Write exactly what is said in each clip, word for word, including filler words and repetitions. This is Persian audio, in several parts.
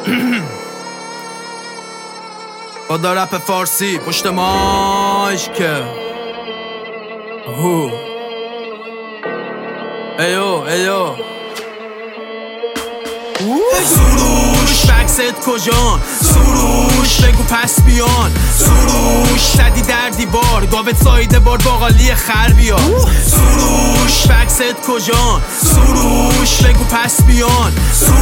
خدا رپ فارسی پشت مایک که هو ایو ایو سروش بکست کجان سروش بگو پس بیان سروش زدی در دیوار گاوت سایده بار باقالی خر بیا سروش بکست کجان سروش بگو پس بیان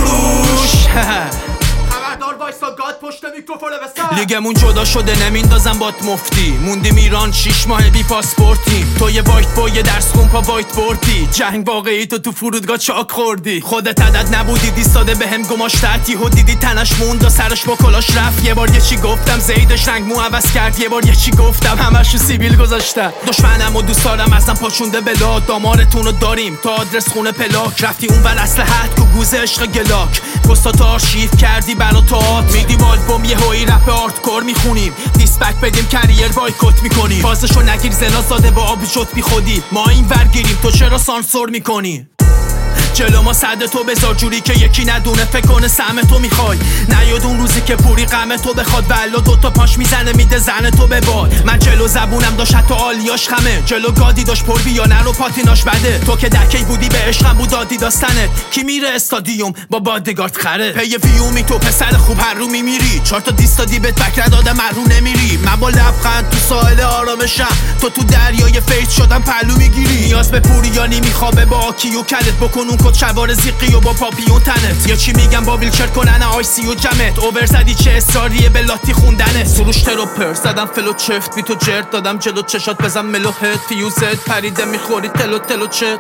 سروش خبردار وایسا گاد پشت میکروفون بسر لیگمون جدا شده نمیندازم بات مفتی موندیم ایران شیش ماه بی پاسپورتیم تو یه وایت با یه درس خون پا وایت بورتی جنگ واقعی تو تو فرودگاه چاک خوردی خودت عدد نبودی دیستاده به هم گماشتتی و دیدی تنش موند و سرش با کلاش رفت یه بار یه چی گفتم زیدش رنگ مو عوض کرد یه بار یه چی گفتم همشو سیبیل گذاشتم دشمنم و دوست دارم ازم پاشونده بلا دامارتونو داریم تا آدرس خونه پلاک رفتی اون ور اسلحت کو گوزه عشق گلاک پستاتو آرشیو کردی برا تئاتر میدیم آلبوم یه هوی رپ آرتکور میخونیم دیسپک بدیم کریر بایکوت میکنیم فازشو نگیر زنا زاده با آب شد بی خودی ما این ور گیریم تو چرا سانسور میکنی جلو ما صد تو بذار جوری که یکی ندونه فکر کنه سهم تو میخوای نیاد اون روزی که پوری غم تو بخواد ولو دوتا پاش میزنه میده زن تو به باد من جلو زبونم داشت حتی آلیاش خمه جلو گادی داشت پر بیا نرو پاتیناش بده تو که دکی بودی به عشقم بود دادی داستنت کی میره استادیوم با بادگارد خره پی ویومی تو پسر خوب هر رو میمیری چهار تا دیستادی بهت بکر داده من رو نمیری من با لبخند تو ساحل آرامشم تو تو دریای فیض شدم پلو میگیری نیاز به پوریانی میخوابه با آکیو کلت بکن کد شوار زیقی و با پاپیون تنت یا چی میگم با ویلچر کنن آی سی و جمت اوور زدی چه اصراریه به لاتی خوندنه سروش تروپر زدم فلو چفت بی تو جرد دادم جلو چشات بزن ملوهت فیوزت پریده میخوری تلو تلو چت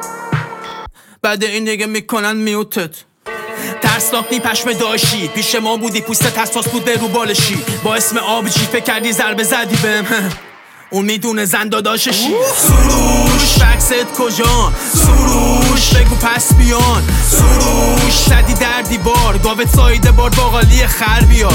بعد این دیگه میکنن میوتت ترسناک نی پشم داشی پیش ما بودی پوستت حساس بود به رو بالشی با اسم آبجی فکر کردی ضربه زدی بهم اون میدونه زن داداششی سروش بکست کجان سروش بگو پس بیان سروش زدی در دیوار گاوت سایده بار باقالی خر بیا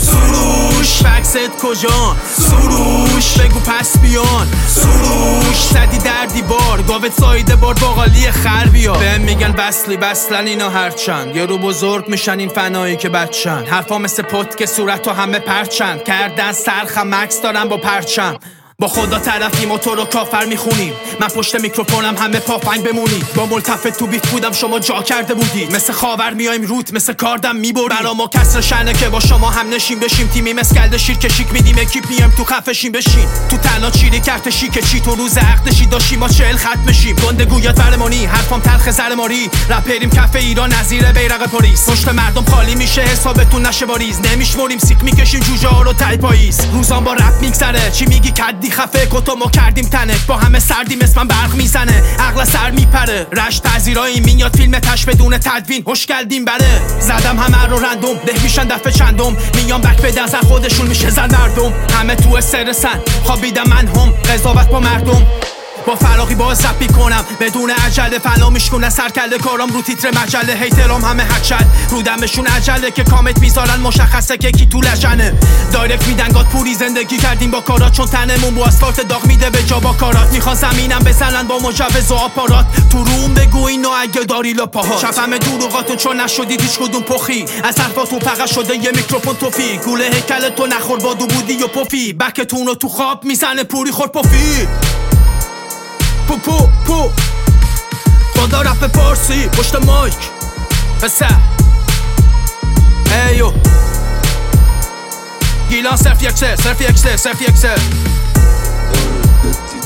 سروش بکست کجان سروش بگو پس بیان سروش زدی در دیوار گاوت سایده بار باقالی خر بیا بهم میگن وصلی وصلن اینا هرچند یه رو بزرگ میشن این فنایی که بچن حرفا مثل پت که صورت و همه پرچند کردن سرخم مکس دارم با پرچم با خدا طرفیم و تو رو کافر میخونیم من پشت میکروفونم همه پافنگ بمونید با ملتفت تو بیت بودم شما جا کرده بودید مثل خاور میایم روت مثل کاردم میبرید برا ما کسر شنه که با شما هم نشیم بشیم تیمی مسکل شیر که شیک میدیم اکیپ میایم تو خفشیم بشین تو تنها چیری کرت شیک چی تو روز عقدشی داشتیم ما چهل خط بشیم گنده گویات ورمانی حرفام تلخ زرماری رپریم کف ایران نظیر بیرق پاریس پشت مردم خالی میشه حسابتون نشه باریز نمیشمریم سیک میکشیم جوجه ها رو تای پاییز روزام با رپ میگذره چی میگی کدی خفه کتو ما کردیم تنک با همه سردیم اسمم برق میزنه عقل سر میپره رشت پذیرایی میاد فیلم تش بدون تدوین خوش کردیم بره زدم همه رو رندوم ده میشن دفعه چندم میان بک به نظر خودشون میشه زن مردم همه تو استرسن خوابیدم من هم قضاوت با مردم با فراقی باز رپی کنم بدون عجله فنا میشکنه سرکله کارام رو تیتر مجله هیترام همه حچل رو دمشون عجله که کامت میذارن مشخصه که کی تو لجنه دایرکت میدن گاد پوری زندگی کردیم با کارات چون تنمون با اسفالت داغ میده به جا با کارات میخوان زمینم بزنن با مجوز و آپارات تو روم بگو اینو اگه داری لاپاهات شفم دروغاتون چون نشدید هیچ کدوم پخی از حرفاتون فقط شده یه میکروفون توفی گوله هیکل تو نخور بادو بودی و پفی بکتون رو تو خواب میزنه پوری خور پفی پو پو پو خدا رپ فارسی پشت مایک پسر ایو گیلان صرف یک سر صرف یک سر صرف یک سر